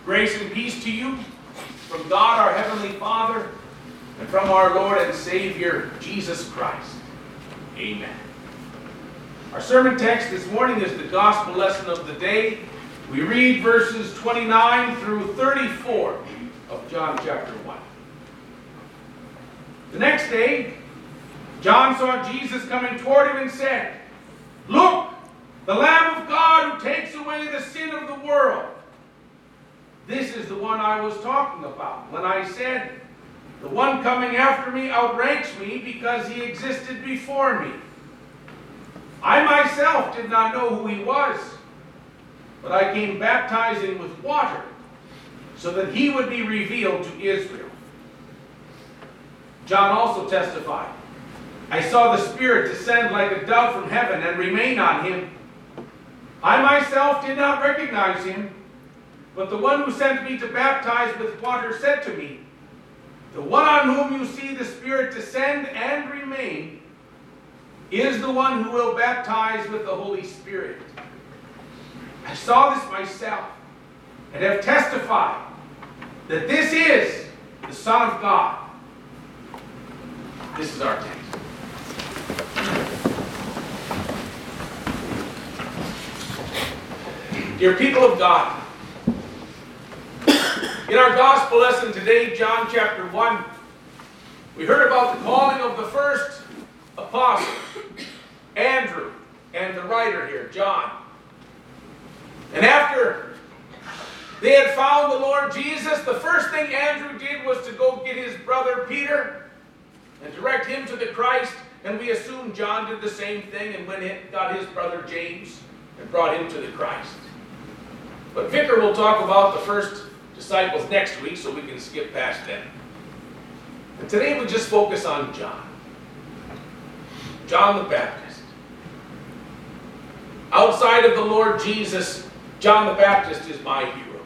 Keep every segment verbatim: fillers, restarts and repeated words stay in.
Grace and peace to you from God our Heavenly Father and from our Lord and Savior Jesus Christ. Amen. Our sermon text this morning is the gospel lesson of the day. We read verses twenty-nine through thirty-four of John chapter one. The next day, John saw Jesus coming toward him and said, "Look, the Lamb of God who takes away the sin of the world. This is the one I was talking about when I said, the one coming after me outranks me because he existed before me. I myself did not know who he was, but I came baptizing with water so that he would be revealed to Israel." John also testified, "I saw the Spirit descend like a dove from heaven and remain on him. I myself did not recognize him, but the one who sent me to baptize with water said to me, 'The one on whom you see the Spirit descend and remain is the one who will baptize with the Holy Spirit.' I saw this myself and have testified that this is the Son of God." This is our text. Dear people of God, in our gospel lesson today, John chapter one, we heard about the calling of the first apostle, Andrew, and the writer here, John. And after they had found the Lord Jesus, the first thing Andrew did was to go get his brother Peter and direct him to the Christ. And we assume John did the same thing and went in, got his brother James and brought him to the Christ. But Vicar will talk about the first disciples next week, so we can skip past them. And today we just focus on John. John the Baptist. Outside of the Lord Jesus, John the Baptist is my hero.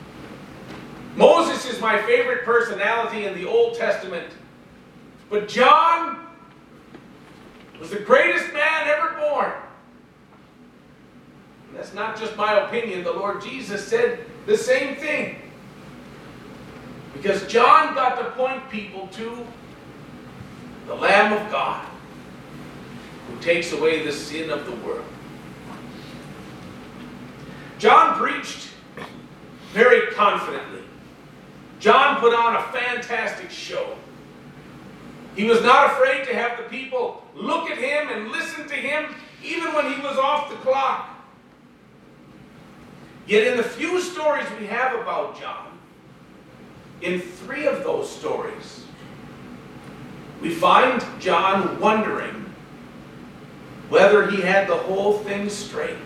Moses is my favorite personality in the Old Testament. But John was the greatest man ever born. And that's not just my opinion. The Lord Jesus said the same thing. Because John got to point people to the Lamb of God who takes away the sin of the world. John preached very confidently. John put on a fantastic show. He was not afraid to have the people look at him and listen to him, even when he was off the clock. Yet in the few stories we have about John, in three of those stories, we find John wondering whether he had the whole thing straight.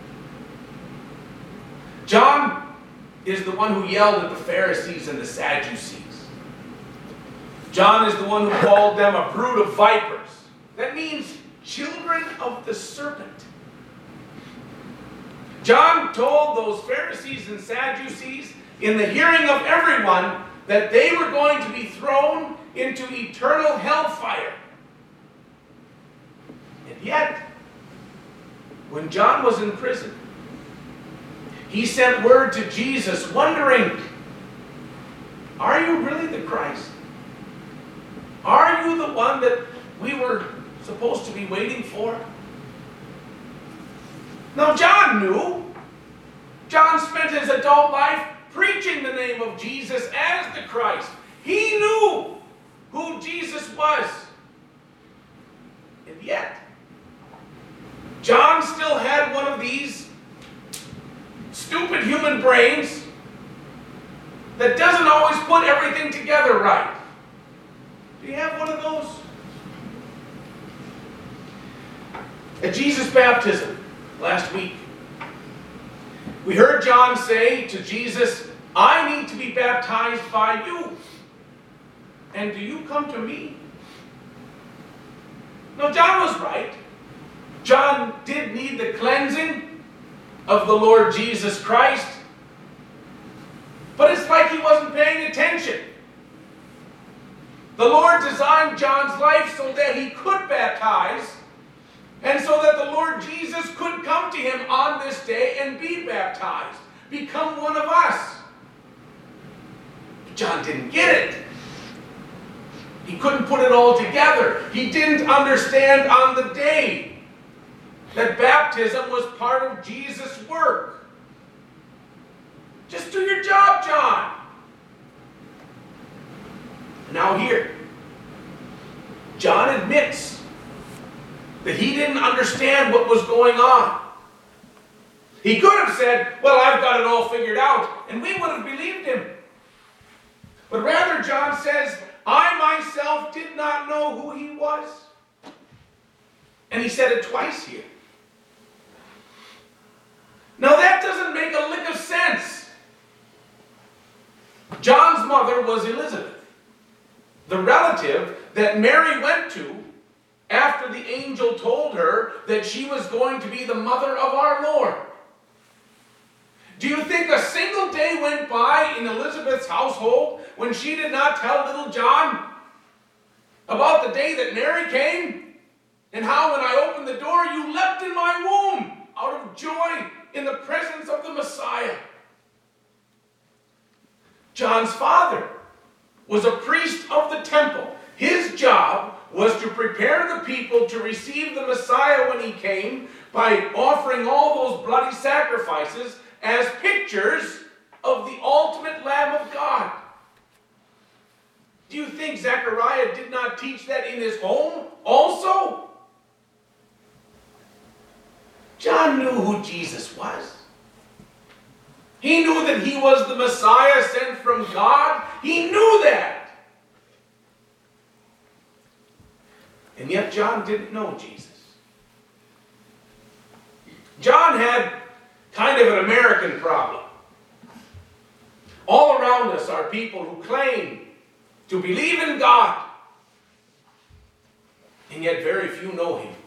John is the one who yelled at the Pharisees and the Sadducees. John is the one who called them a brood of vipers. That means children of the serpent. John told those Pharisees and Sadducees in the hearing of everyone that they were going to be thrown into eternal hellfire. And yet, when John was in prison, he sent word to Jesus wondering, "Are you really the Christ? Are you the one that we were supposed to be waiting for?" Now, John knew. John spent his adult life preaching the name of Jesus as the Christ. He knew who Jesus was. And yet, John still had one of these stupid human brains that doesn't always put everything together right. Do you have one of those? At Jesus' baptism last week, we heard John say to Jesus, "I need to be baptized by you. And do you come to me?" Now, John was right. John did need the cleansing of the Lord Jesus Christ. But it's like he wasn't paying attention. The Lord designed John's life so that he could baptize, and so that the Lord Jesus could come to him on this day and be baptized, become one of us. John didn't get it. He couldn't put it all together. He didn't understand on the day that baptism was part of Jesus' work. Just do your job, John. Now here, John admits that he didn't understand what was going on. He could have said, well, I've got it all figured out, and we would have believed him. But rather, John says, I myself did not know who he was. And he said it twice here. Now that doesn't make a lick of sense. John's mother was Elizabeth, the relative that Mary went to after the angel told her that she was going to be the mother of our Lord. Do you think a single day went by in Elizabeth's household when she did not tell little John about the day that Mary came and how when I opened the door you leapt in my womb out of joy in the presence of the Messiah? John's father was a priest of the temple. His job was to prepare the people to receive the Messiah when he came by offering all those bloody sacrifices as pictures of the ultimate Lamb of God. Do you think Zechariah did not teach that in his home also? John knew who Jesus was. He knew that he was the Messiah sent from God. He knew that. And yet John didn't know Jesus. John had kind of an American problem. All around us are people who claim to believe in God, and yet very few know him.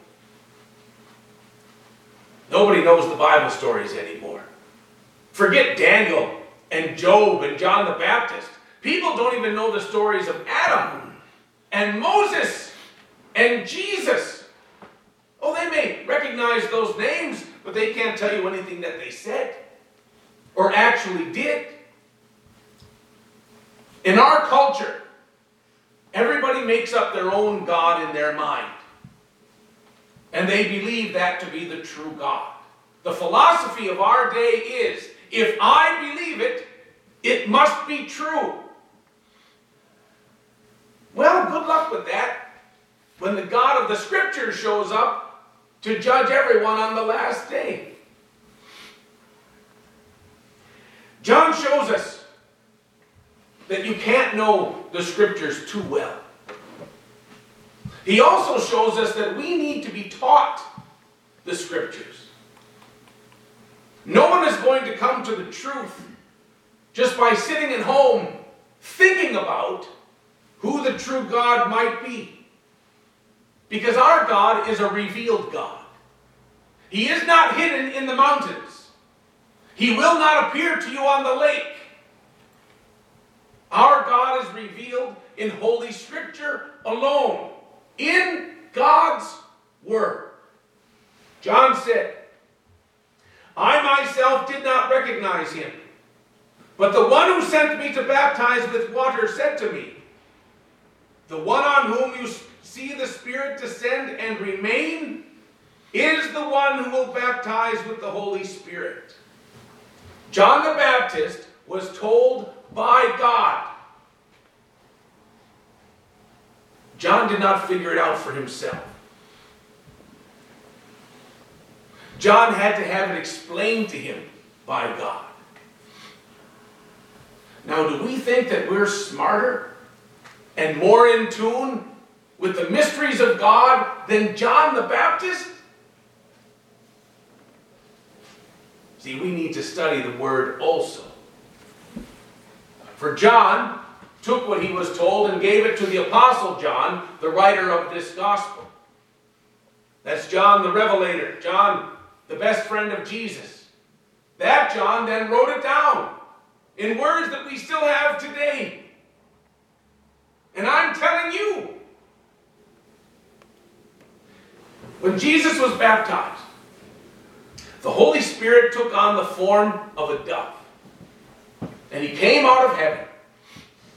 Nobody knows the Bible stories anymore. Forget Daniel and Job and John the Baptist. People don't even know the stories of Adam and Moses and Jesus. Oh, they may recognize those names, but they can't tell you anything that they said or actually did. In our culture, everybody makes up their own God in their mind. And they believe that to be the true God. The philosophy of our day is, if I believe it, it must be true. Well, good luck with that when the God of the Scripture shows up to judge everyone on the last day. John shows us that you can't know the Scriptures too well. He also shows us that we need to be taught the Scriptures. No one is going to come to the truth just by sitting at home thinking about who the true God might be. Because our God is a revealed God. He is not hidden in the mountains. He will not appear to you on the lake. Our God is revealed in Holy Scripture alone, in God's Word. John said, I myself did not recognize him, but the one who sent me to baptize with water said to me, the one on whom you see the Spirit descend and remain is the one who will baptize with the Holy Spirit. John the Baptist was told by God. John did not figure it out for himself. John had to have it explained to him by God. Now, do we think that we're smarter and more in tune with the mysteries of God than John the Baptist? See, we need to study the Word also. For John took what he was told and gave it to the Apostle John, the writer of this gospel. That's John the Revelator, John, the best friend of Jesus. That John then wrote it down in words that we still have today. And I'm telling you, when Jesus was baptized, the Holy Spirit took on the form of a dove. And he came out of heaven.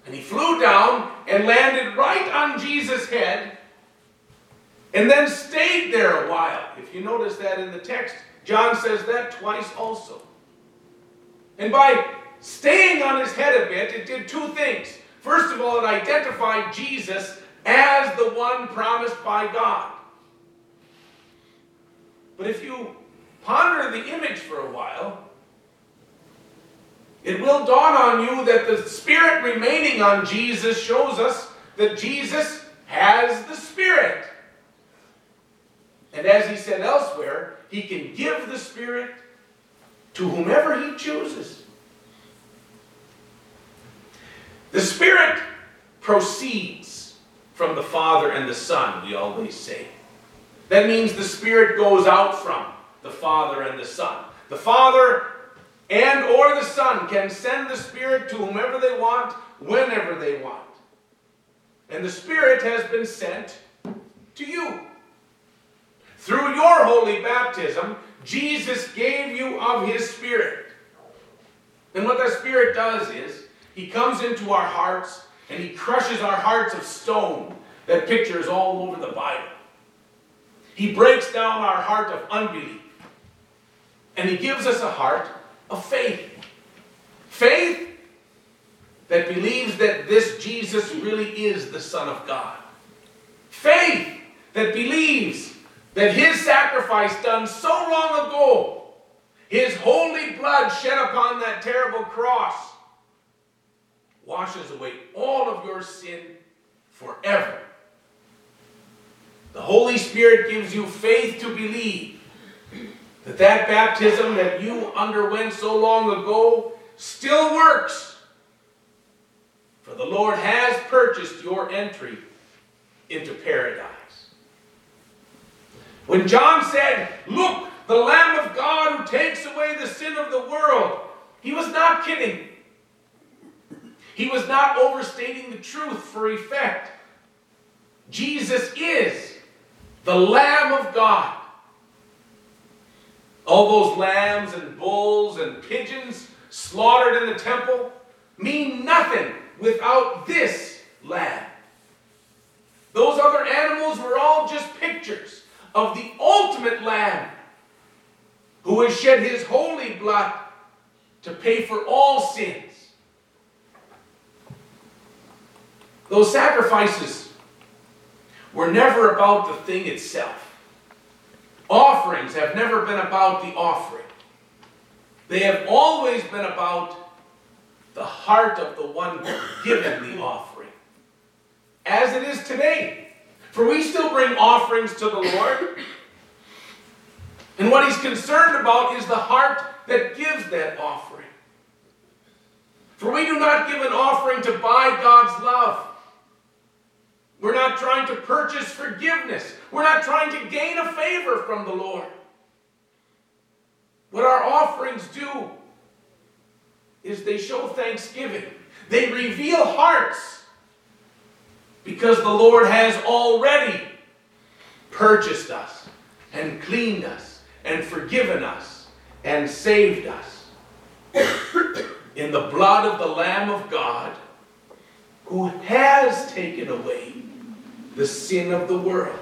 And he flew down and landed right on Jesus' head and then stayed there a while. If you notice that in the text, John says that twice also. And by staying on his head a bit, it did two things. First of all, it identified Jesus as the one promised by God. But if you ponder the image for a while, it will dawn on you that the Spirit remaining on Jesus shows us that Jesus has the Spirit. And as he said elsewhere, he can give the Spirit to whomever he chooses. The Spirit proceeds from the Father and the Son, we always say. That means the Spirit goes out from the Father and the Son. The Father and or the Son can send the Spirit to whomever they want, whenever they want. And the Spirit has been sent to you. Through your holy baptism, Jesus gave you of his Spirit. And what that Spirit does is, he comes into our hearts and he crushes our hearts of stone that pictures all over the Bible. He breaks down our heart of unbelief. And he gives us a heart of faith. Faith that believes that this Jesus really is the Son of God. Faith that believes that his sacrifice done so long ago, his holy blood shed upon that terrible cross, washes away all of your sin forever. The Holy Spirit gives you faith to believe that that baptism that you underwent so long ago still works. For the Lord has purchased your entry into paradise. When John said, "Look, the Lamb of God who takes away the sin of the world," he was not kidding. He was not overstating the truth for effect. Jesus is the Lamb of God. All those lambs and bulls and pigeons slaughtered in the temple mean nothing without this lamb. Those other animals were all just pictures of the ultimate Lamb who has shed his holy blood to pay for all sins. Those sacrifices were never about the thing itself. Offerings have never been about the offering. They have always been about the heart of the one given the offering. As it is today. For we still bring offerings to the Lord. And what he's concerned about is the heart that gives that offering. For we do not give an offering to buy God's love. We're not trying to purchase forgiveness. We're not trying to gain a favor from the Lord. What our offerings do is they show thanksgiving. They reveal hearts. Because the Lord has already purchased us and cleaned us and forgiven us and saved us in the blood of the Lamb of God who has taken away the sin of the world.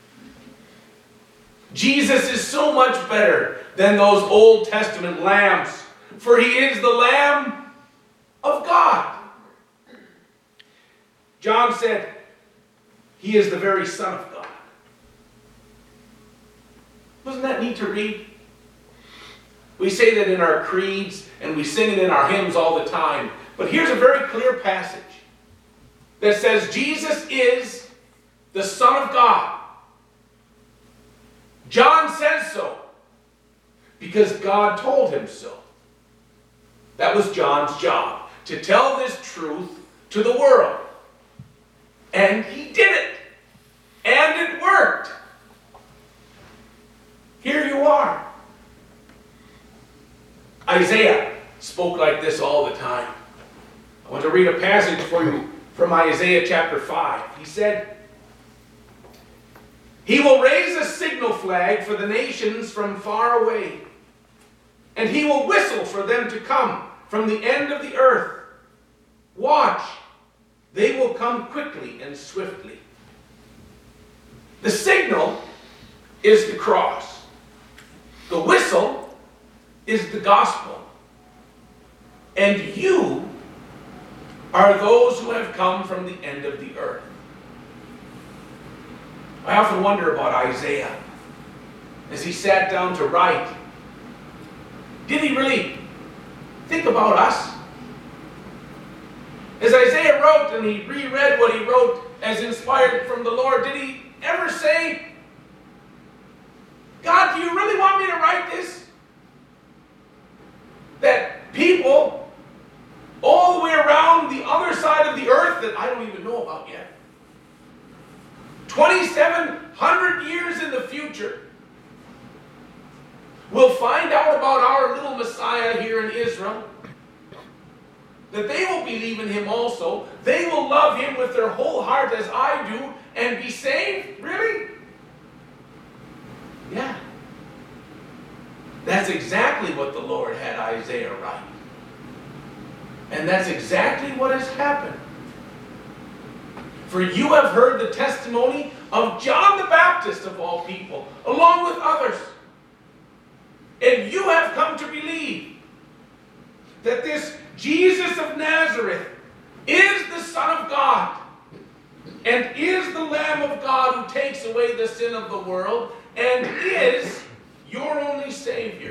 Jesus is so much better than those Old Testament lambs, for he is the Lamb of God. John said, he is the very Son of God. Wasn't that neat to read? We say that in our creeds, and we sing it in our hymns all the time. But here's a very clear passage that says Jesus is the Son of God. John says so because God told him so. That was John's job, to tell this truth to the world. And he did it. And it worked. Here you are. Isaiah spoke like this all the time. I want to read a passage for you from Isaiah chapter five. He said, "He will raise a signal flag for the nations from far away, and he will whistle for them to come from the end of the earth. Watch, they will come quickly and swiftly. The signal is the cross. The whistle is the gospel. And you are those who have come from the end of the earth. I often wonder about Isaiah as he sat down to write. Did he really think about us? As Isaiah wrote and he reread what he wrote as inspired from the Lord, did he ever say, God, do you really want me to write this? That people all the way around the other side of the earth that I don't even know about yet, twenty-seven hundred years in the future, will find out about our little Messiah here in Israel, that they will believe in him also. They will love him with their whole heart as I do and be saved? Really? Yeah. That's exactly what the Lord had Isaiah write. And that's exactly what has happened. For you have heard the testimony of John the Baptist of all people, along with others. And you have come to believe that this Jesus of Nazareth is the Son of God and is the Lamb of God who takes away the sin of the world and is your only Savior.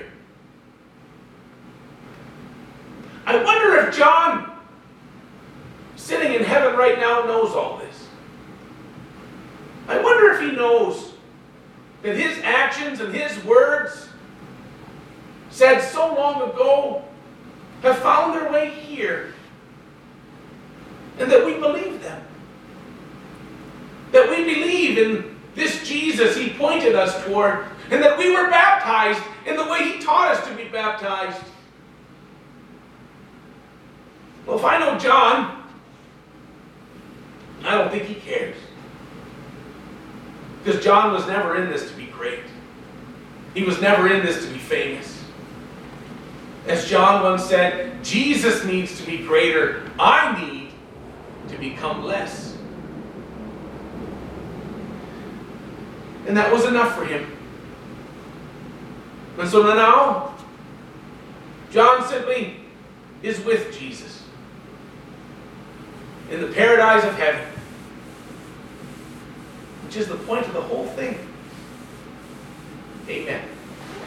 I wonder if John, sitting in heaven right now, knows all this. I wonder if he knows that his actions and his words, said so long ago, have found their way here. And that we believe them. That we believe in this Jesus he pointed us toward. And that we were baptized in the way he taught us to be baptized. Well, if I know John, I don't think he cares. Because John was never in this to be great. He was never in this to be famous. As John once said, Jesus needs to be greater. I need to become less. And that was enough for him. And so now, John simply is with Jesus in the paradise of heaven, which is the point of the whole thing. Amen.